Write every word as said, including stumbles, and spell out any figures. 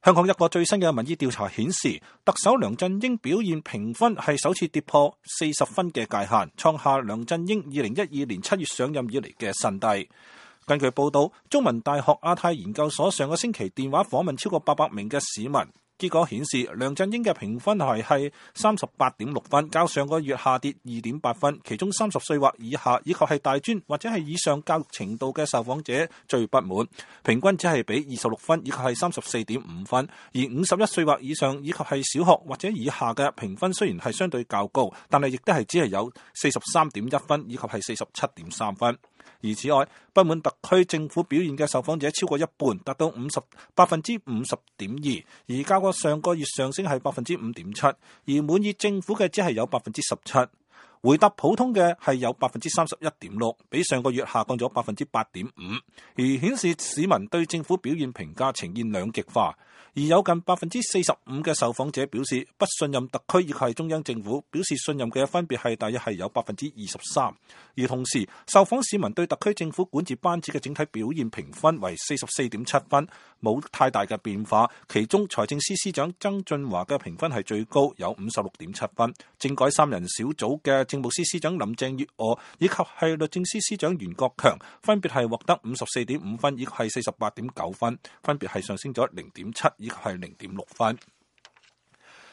香港一個最新嘅民意調查顯示，特首梁振英表現評分係首次跌破四十分嘅界限，創下梁振英二零一二年七月上任以嚟嘅新低。根據報道，中文大學亞太研究所上個星期電話訪問超過八百名嘅市民，結果顯示梁振英嘅評分係係三十八點六分，較上個月下跌二點八分。其中三十歲或以下以及係大專或者係以上教育程度嘅受訪者最不滿，平均只係比二十六分，以及係三十四點五分。而五十一歲或以上以及係小學或者以下嘅評分雖然係相對較高，但係亦都係只係有四十三點一分，以及係四十七點三分。而此外，不滿特區政府表現嘅受訪者超過一半，達到五十百分之五十點二，而較過上個月上升係百分之五點七，而滿意政府嘅只係有百分之十七，回答普通嘅係有百分之三十一點六，比上個月下降咗百分之八點五，而顯示市民對政府表現評價呈現兩極化。而有近百分之四十五嘅受訪者表示不信任特區以及係中央政府，表示信任嘅分別係大約係有百分之二十三。而同時，受訪市民對特區政府管治班子嘅整體表現評分為四十四點七分，冇太大嘅變化。其中財政司司長曾俊華嘅評分係最高，有五十六點七分。政改三人小組嘅政務司司長林鄭月娥以及係律政司司長袁國強分別係獲得五十四點五分以及係四十八點九分，分別係上升咗零點七以及係零點六分。